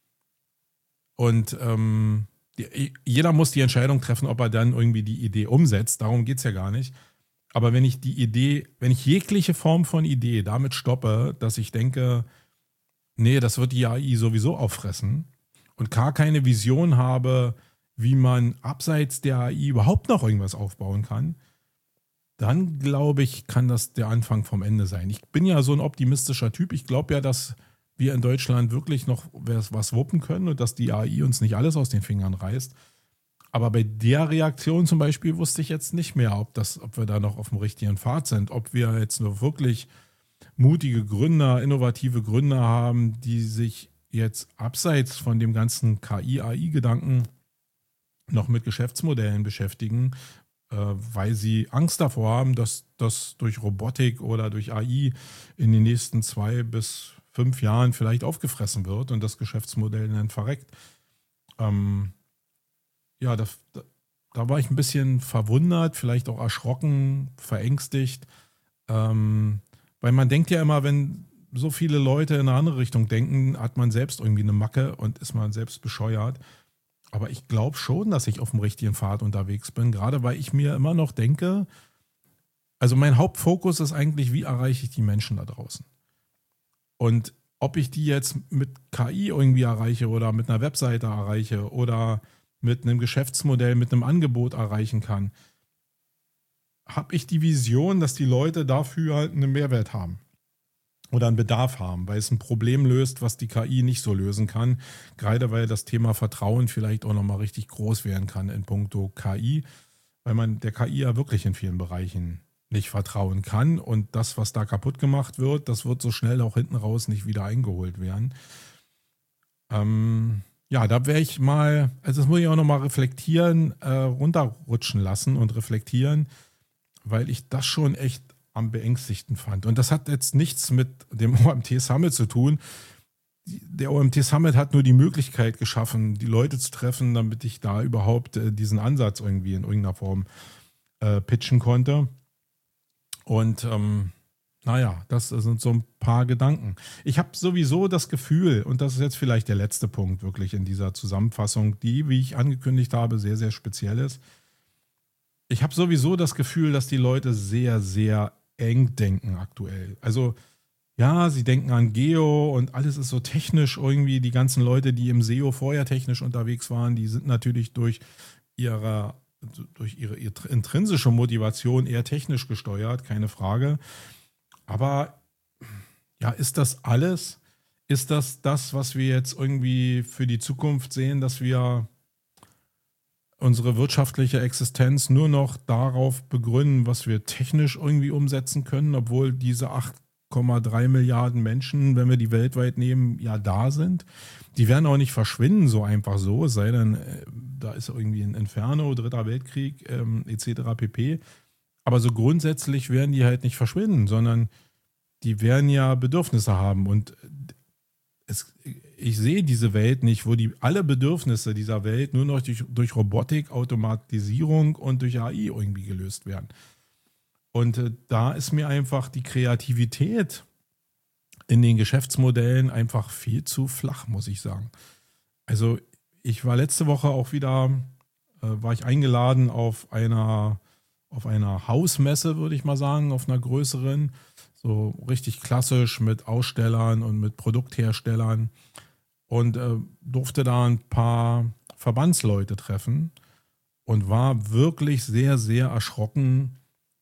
A: Und ähm, die, jeder muss die Entscheidung treffen, ob er dann irgendwie die Idee umsetzt. Darum geht es ja gar nicht. Aber wenn ich die Idee, wenn ich jegliche Form von Idee damit stoppe, dass ich denke, nee, das wird die A I sowieso auffressen und gar keine Vision habe, wie man abseits der A I überhaupt noch irgendwas aufbauen kann, dann glaube ich, kann das der Anfang vom Ende sein. Ich bin ja so ein optimistischer Typ. Ich glaube ja, dass wir in Deutschland wirklich noch was wuppen können und dass die A I uns nicht alles aus den Fingern reißt. Aber bei der Reaktion zum Beispiel wusste ich jetzt nicht mehr, ob, das, ob wir da noch auf dem richtigen Pfad sind, ob wir jetzt nur wirklich mutige Gründer, innovative Gründer haben, die sich jetzt abseits von dem ganzen K I-A I-Gedanken noch mit Geschäftsmodellen beschäftigen, äh, weil sie Angst davor haben, dass das durch Robotik oder durch A I in den nächsten zwei bis fünf Jahren vielleicht aufgefressen wird und das Geschäftsmodell dann verreckt. Ähm, ja, das, da, da war ich ein bisschen verwundert, vielleicht auch erschrocken, verängstigt, ähm, weil man denkt ja immer, wenn so viele Leute in eine andere Richtung denken, hat man selbst irgendwie eine Macke und ist man selbst bescheuert. Aber ich glaube schon, dass ich auf dem richtigen Pfad unterwegs bin, gerade weil ich mir immer noch denke, also mein Hauptfokus ist eigentlich, wie erreiche ich die Menschen da draußen? Und ob ich die jetzt mit K I irgendwie erreiche oder mit einer Webseite erreiche oder mit einem Geschäftsmodell, mit einem Angebot erreichen kann, habe ich die Vision, dass die Leute dafür halt einen Mehrwert haben oder einen Bedarf haben, weil es ein Problem löst, was die K I nicht so lösen kann. Gerade weil das Thema Vertrauen vielleicht auch nochmal richtig groß werden kann in puncto K I, weil man der K I ja wirklich in vielen Bereichen nicht vertrauen kann. Und das, was da kaputt gemacht wird, das wird so schnell auch hinten raus nicht wieder eingeholt werden. Ähm, ja, da wäre ich mal, also das muss ich auch nochmal reflektieren, äh, runterrutschen lassen und reflektieren, weil ich das schon echt am beängstigten fand. Und das hat jetzt nichts mit dem O M T Summit zu tun. Der O M T Summit hat nur die Möglichkeit geschaffen, die Leute zu treffen, damit ich da überhaupt äh, diesen Ansatz irgendwie in irgendeiner Form äh, pitchen konnte. Und ähm, naja, das sind so ein paar Gedanken. Ich habe sowieso das Gefühl, und das ist jetzt vielleicht der letzte Punkt wirklich in dieser Zusammenfassung, die, wie ich angekündigt habe, sehr, sehr speziell ist. Ich habe sowieso das Gefühl, dass die Leute sehr, sehr eng denken aktuell. Also ja, sie denken an Geo und alles ist so technisch irgendwie. Die ganzen Leute, die im S E O vorher technisch unterwegs waren, die sind natürlich durch ihre, durch ihre, ihre intrinsische Motivation eher technisch gesteuert, keine Frage. Aber ja, ist das alles? Ist das das, was wir jetzt irgendwie für die Zukunft sehen, dass wir unsere wirtschaftliche Existenz nur noch darauf begründen, was wir technisch irgendwie umsetzen können, obwohl diese acht Komma drei Milliarden Menschen, wenn wir die weltweit nehmen, ja da sind. Die werden auch nicht verschwinden, so einfach so, es sei denn, äh, da ist irgendwie ein Inferno, Dritter Weltkrieg, ähm, et cetera pp. Aber so grundsätzlich werden die halt nicht verschwinden, sondern die werden ja Bedürfnisse haben. Und es, ich sehe diese Welt nicht, wo die alle Bedürfnisse dieser Welt nur noch durch, durch Robotik, Automatisierung und durch A I irgendwie gelöst werden. Und äh, da ist mir einfach die Kreativität in den Geschäftsmodellen einfach viel zu flach, muss ich sagen. Also ich war letzte Woche auch wieder, äh, war ich eingeladen auf einer, auf einer Hausmesse, würde ich mal sagen, auf einer größeren, so richtig klassisch mit Ausstellern und mit Produktherstellern und äh, durfte da ein paar Verbandsleute treffen und war wirklich sehr, sehr erschrocken,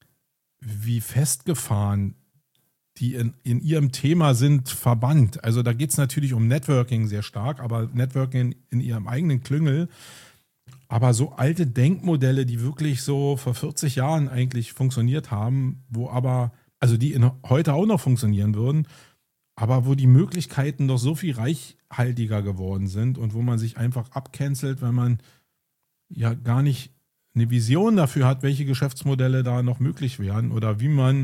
A: wie festgefahren die in, in ihrem Thema sind, Verband. Also da geht es natürlich um Networking sehr stark, aber Networking in ihrem eigenen Klüngel. Aber so alte Denkmodelle, die wirklich so vor vierzig Jahren eigentlich funktioniert haben, wo aber, also die in, heute auch noch funktionieren würden, aber wo die Möglichkeiten doch so viel reichhaltiger geworden sind und wo man sich einfach abcancelt, wenn man ja gar nicht eine Vision dafür hat, welche Geschäftsmodelle da noch möglich wären oder wie man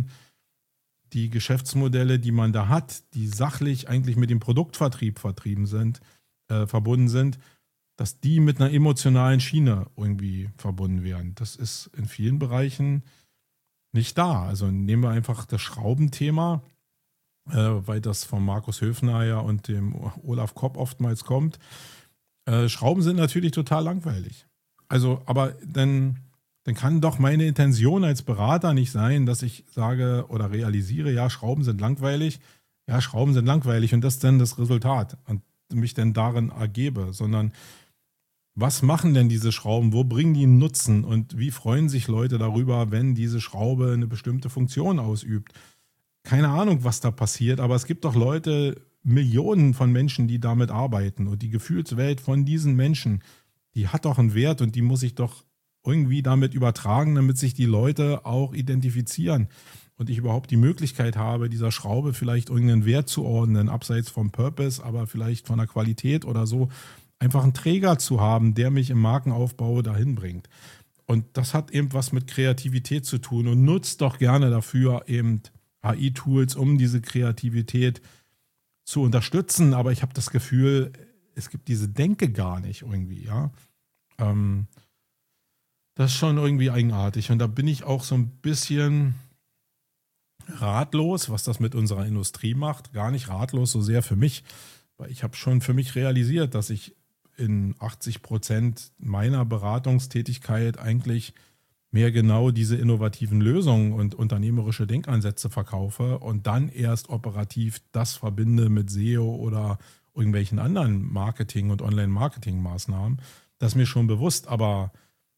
A: die Geschäftsmodelle, die man da hat, die sachlich eigentlich mit dem Produktvertrieb vertrieben sind, äh, verbunden sind, dass die mit einer emotionalen Schiene irgendwie verbunden werden. Das ist in vielen Bereichen nicht da. Also nehmen wir einfach das Schraubenthema, äh, weil das von Markus Höfner ja und dem Olaf Kopp oftmals kommt. Äh, Schrauben sind natürlich total langweilig. Also, aber dann, dann kann doch meine Intention als Berater nicht sein, dass ich sage oder realisiere, ja, Schrauben sind langweilig, ja, Schrauben sind langweilig und das ist dann das Resultat und mich dann darin ergebe, sondern was machen denn diese Schrauben, wo bringen die einen Nutzen und wie freuen sich Leute darüber, wenn diese Schraube eine bestimmte Funktion ausübt? Keine Ahnung, was da passiert, aber es gibt doch Leute, Millionen von Menschen, die damit arbeiten und die Gefühlswelt von diesen Menschen, die hat doch einen Wert und die muss ich doch irgendwie damit übertragen, damit sich die Leute auch identifizieren und ich überhaupt die Möglichkeit habe, dieser Schraube vielleicht irgendeinen Wert zu ordnen, abseits vom Purpose, aber vielleicht von der Qualität oder so, einfach einen Träger zu haben, der mich im Markenaufbau dahin bringt. Und das hat eben was mit Kreativität zu tun und nutzt doch gerne dafür eben A I-Tools, um diese Kreativität zu unterstützen. Aber ich habe das Gefühl, es gibt diese Denke gar nicht irgendwie, ja. Ähm, das ist schon irgendwie eigenartig. Und da bin ich auch so ein bisschen ratlos, was das mit unserer Industrie macht. Gar nicht ratlos so sehr für mich, weil ich habe schon für mich realisiert, dass ich in achtzig Prozent meiner Beratungstätigkeit eigentlich mehr genau diese innovativen Lösungen und unternehmerische Denkansätze verkaufe und dann erst operativ das verbinde mit S E O oder irgendwelchen anderen Marketing- und Online-Marketing-Maßnahmen. Das ist mir schon bewusst, aber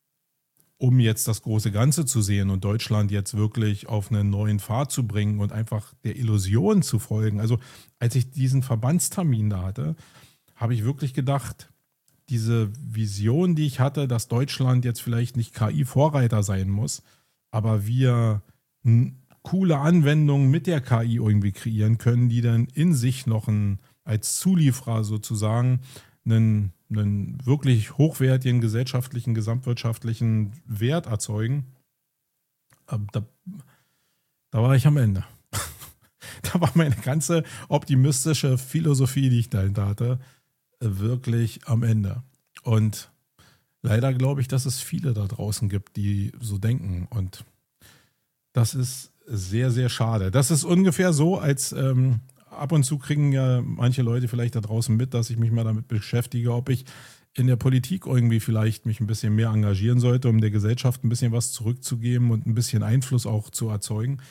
A: um jetzt das große Ganze zu sehen und Deutschland jetzt wirklich auf einen neuen Pfad zu bringen und einfach der Illusion zu folgen. Also als ich diesen Verbandstermin da hatte, habe ich wirklich gedacht, diese Vision, die ich hatte, dass Deutschland jetzt vielleicht nicht K I-Vorreiter sein muss, aber wir n- coole Anwendungen mit der K I irgendwie kreieren können, die dann in sich noch ein, als Zulieferer sozusagen einen, einen wirklich hochwertigen gesellschaftlichen, gesamtwirtschaftlichen Wert erzeugen. Aber Da, da war ich am Ende. Da war meine ganze optimistische Philosophie, die ich dahinter hatte, wirklich am Ende. Und leider glaube ich, dass es viele da draußen gibt, die so denken. Und das ist sehr, sehr schade. Das ist ungefähr so, als ähm, ab und zu kriegen ja manche Leute vielleicht da draußen mit, dass ich mich mal damit beschäftige, ob ich in der Politik irgendwie vielleicht mich ein bisschen mehr engagieren sollte, um der Gesellschaft ein bisschen was zurückzugeben und ein bisschen Einfluss auch zu erzeugen.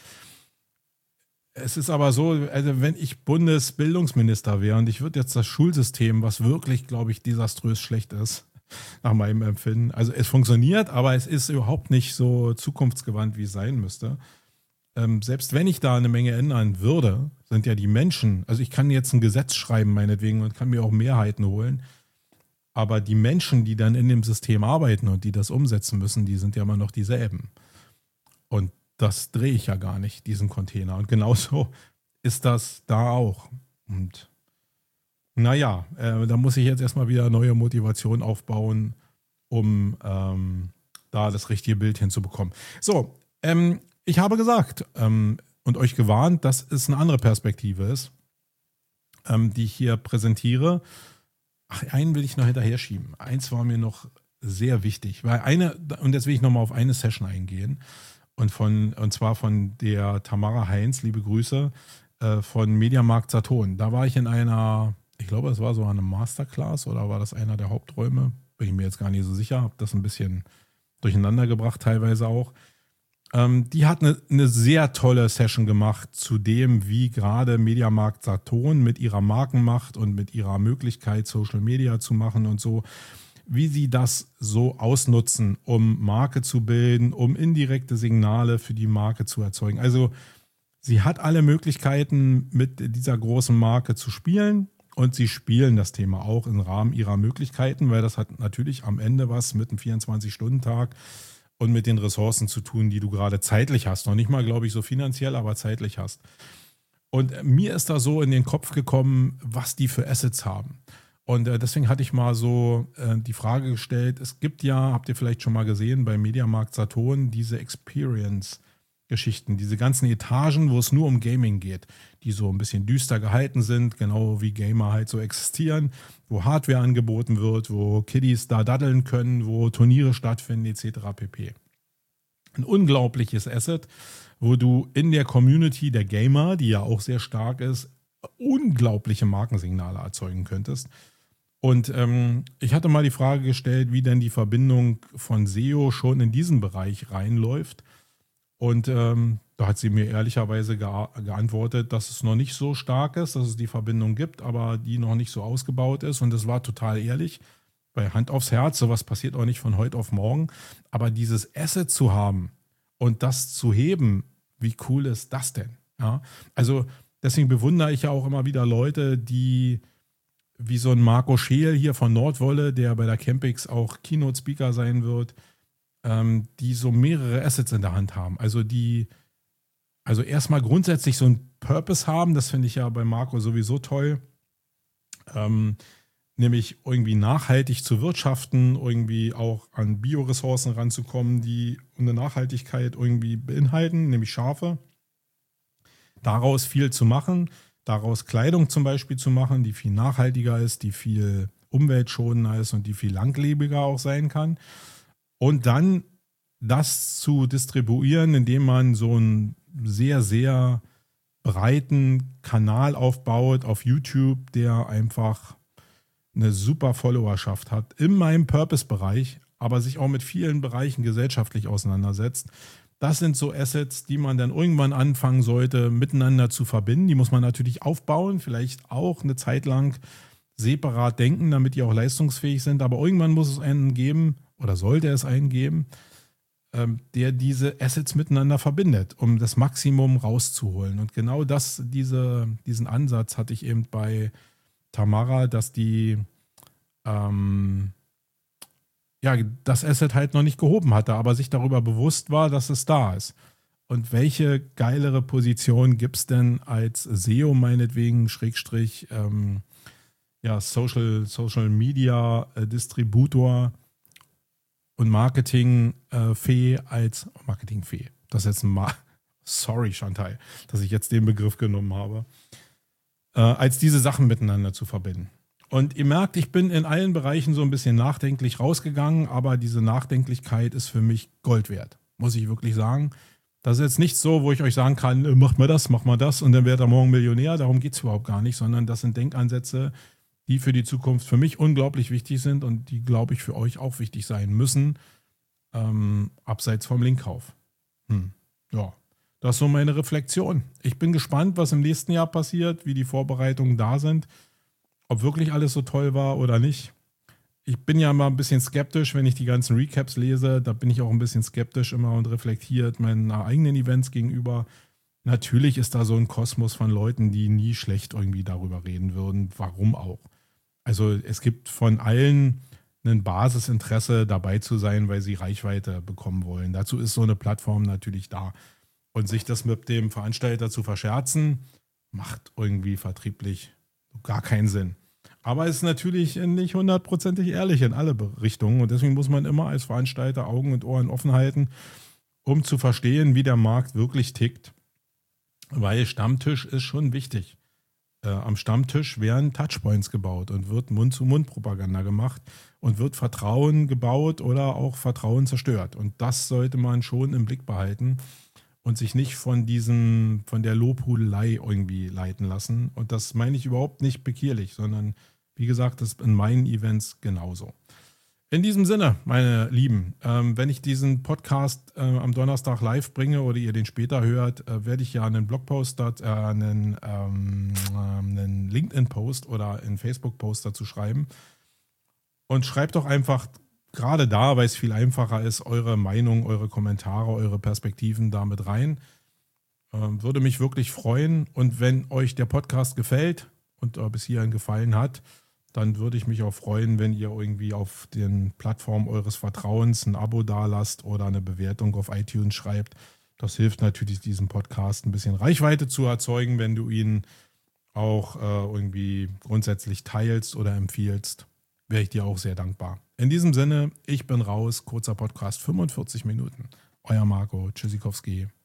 A: Es ist aber so, also wenn ich Bundesbildungsminister wäre und ich würde jetzt das Schulsystem, was wirklich, glaube ich, desaströs schlecht ist, nach meinem Empfinden, also es funktioniert, aber es ist überhaupt nicht so zukunftsgewandt, wie es sein müsste. Ähm, selbst wenn ich da eine Menge ändern würde, sind ja die Menschen, also ich kann jetzt ein Gesetz schreiben meinetwegen und kann mir auch Mehrheiten holen, Aber die Menschen, die dann in dem System arbeiten und die das umsetzen müssen, die sind ja immer noch dieselben. Und das drehe ich ja gar nicht, diesen Container. Und genauso ist das da auch. Und naja, äh, da muss ich jetzt erstmal wieder neue Motivation aufbauen, um ähm, da das richtige Bild hinzubekommen. So, ähm, ich habe gesagt ähm, und euch gewarnt, dass es eine andere Perspektive ist, ähm, die ich hier präsentiere. Ach, einen will ich noch hinterher schieben. Eins war mir noch sehr wichtig, weil eine, und jetzt will ich nochmal auf eine Session eingehen, und, von, und zwar von der Tamara Heinz, liebe Grüße, äh, von Mediamarkt Saturn. Da war ich in einer, ich glaube, es war so eine Masterclass oder war das einer der Haupträume? Bin ich mir jetzt gar nicht so sicher, habe das ein bisschen durcheinander gebracht, teilweise auch. Ähm, die hat eine, eine sehr tolle Session gemacht zu dem, wie gerade Mediamarkt Saturn mit ihrer Markenmacht und mit ihrer Möglichkeit, Social Media zu machen und so, wie sie das so ausnutzen, um Marke zu bilden, um indirekte Signale für die Marke zu erzeugen. Also sie hat alle Möglichkeiten, mit dieser großen Marke zu spielen, und sie spielen das Thema auch im Rahmen ihrer Möglichkeiten, weil das hat natürlich am Ende was mit einem vierundzwanzig-Stunden-Tag und mit den Ressourcen zu tun, die du gerade zeitlich hast. Noch nicht mal, glaube ich, so finanziell, aber zeitlich hast. Und mir ist da so in den Kopf gekommen, was die für Assets haben. Und äh, deswegen hatte ich mal so äh, die Frage gestellt, es gibt ja, habt ihr vielleicht schon mal gesehen, bei Mediamarkt Saturn diese Experience-Geschichten, diese ganzen Etagen, wo es nur um Gaming geht, die so ein bisschen düster gehalten sind, genau wie Gamer halt so existieren, wo Hardware angeboten wird, wo Kiddies da daddeln können, wo Turniere stattfinden, et cetera pp. Ein unglaubliches Asset, wo du in der Community der Gamer, die ja auch sehr stark ist, unglaubliche Markensignale erzeugen könntest. Und ähm, ich hatte mal die Frage gestellt, wie denn die Verbindung von S E O schon in diesen Bereich reinläuft. Und ähm, da hat sie mir ehrlicherweise ge- geantwortet, dass es noch nicht so stark ist, dass es die Verbindung gibt, aber die noch nicht so ausgebaut ist. Und das war total ehrlich. Bei Hand aufs Herz, sowas passiert auch nicht von heute auf morgen. Aber dieses Asset zu haben und das zu heben, wie cool ist das denn? Ja? Also deswegen bewundere ich ja auch immer wieder Leute, die wie so ein Marco Scheel hier von Nordwolle, der bei der Campix auch Keynote-Speaker sein wird, ähm, die so mehrere Assets in der Hand haben. Also die, also erstmal grundsätzlich so einen Purpose haben, das finde ich ja bei Marco sowieso toll, ähm, nämlich irgendwie nachhaltig zu wirtschaften, irgendwie auch an Bioressourcen ranzukommen, die eine Nachhaltigkeit irgendwie beinhalten, nämlich Schafe. Daraus viel zu machen, daraus Kleidung zum Beispiel zu machen, die viel nachhaltiger ist, die viel umweltschonender ist und die viel langlebiger auch sein kann. Und dann das zu distribuieren, indem man so einen sehr, sehr breiten Kanal aufbaut auf YouTube, der einfach eine super Followerschaft hat in meinem Purpose-Bereich, aber sich auch mit vielen Bereichen gesellschaftlich auseinandersetzt. Das sind so Assets, die man dann irgendwann anfangen sollte, miteinander zu verbinden. Die muss man natürlich aufbauen, vielleicht auch eine Zeit lang separat denken, damit die auch leistungsfähig sind. Aber irgendwann muss es einen geben oder sollte es einen geben, ähm, der diese Assets miteinander verbindet, um das Maximum rauszuholen. Und genau das, diese, diesen Ansatz hatte ich eben bei Tamara, dass die ähm, ja, das Asset halt noch nicht gehoben hatte, aber sich darüber bewusst war, dass es da ist. Und welche geilere Position gibt es denn als S E O meinetwegen, Schrägstrich, ähm, ja, Social, Social Media äh, Distributor und Marketing-Fee äh, als Marketing-Fee. Das ist jetzt ein Ma Sorry, Chantal, dass ich jetzt den Begriff genommen habe. Äh, als diese Sachen miteinander zu verbinden. Und ihr merkt, ich bin in allen Bereichen so ein bisschen nachdenklich rausgegangen, aber diese Nachdenklichkeit ist für mich Gold wert, muss ich wirklich sagen. Das ist jetzt nicht so, wo ich euch sagen kann, äh, macht mal das, macht mal das und dann werdet ihr morgen Millionär. Darum geht es überhaupt gar nicht, sondern das sind Denkansätze, die für die Zukunft für mich unglaublich wichtig sind und die, glaube ich, für euch auch wichtig sein müssen, ähm, abseits vom Linkkauf. Hm. Ja, das ist so meine Reflexion. Ich bin gespannt, was im nächsten Jahr passiert, wie die Vorbereitungen da sind. Ob wirklich alles so toll war oder nicht. Ich bin ja immer ein bisschen skeptisch, wenn ich die ganzen Recaps lese. Da bin ich auch ein bisschen skeptisch immer und reflektiert meinen eigenen Events gegenüber. Natürlich ist da so ein Kosmos von Leuten, die nie schlecht irgendwie darüber reden würden. Warum auch? Also es gibt von allen ein Basisinteresse dabei zu sein, weil sie Reichweite bekommen wollen. Dazu ist so eine Plattform natürlich da. Und sich das mit dem Veranstalter zu verscherzen, macht irgendwie vertrieblich gar keinen Sinn. Aber es ist natürlich nicht hundertprozentig ehrlich in alle Richtungen. Und deswegen muss man immer als Veranstalter Augen und Ohren offen halten, um zu verstehen, wie der Markt wirklich tickt. Weil Stammtisch ist schon wichtig. Äh, am Stammtisch werden Touchpoints gebaut und wird Mund-zu-Mund-Propaganda gemacht und wird Vertrauen gebaut oder auch Vertrauen zerstört. Und das sollte man schon im Blick behalten und sich nicht von diesem, von der Lobhudelei irgendwie leiten lassen. Und das meine ich überhaupt nicht bekierlich, sondern wie gesagt, das ist in meinen Events genauso. In diesem Sinne, meine Lieben, ähm, wenn ich diesen Podcast äh, am Donnerstag live bringe oder ihr den später hört, äh, werde ich ja einen Blogpost, äh, einen, ähm, einen LinkedIn-Post oder einen Facebook-Post dazu schreiben. Und schreibt doch einfach gerade da, weil es viel einfacher ist, eure Meinung, eure Kommentare, eure Perspektiven damit rein. Ähm, würde mich wirklich freuen. Und wenn euch der Podcast gefällt und äh, bis hierhin gefallen hat, dann würde ich mich auch freuen, wenn ihr irgendwie auf den Plattformen eures Vertrauens ein Abo dalasst oder eine Bewertung auf iTunes schreibt. Das hilft natürlich, diesem Podcast ein bisschen Reichweite zu erzeugen, wenn du ihn auch äh, irgendwie grundsätzlich teilst oder empfiehlst. Wäre ich dir auch sehr dankbar. In diesem Sinne, ich bin raus. Kurzer Podcast, fünfundvierzig Minuten. Euer Marco Tschüssikowski.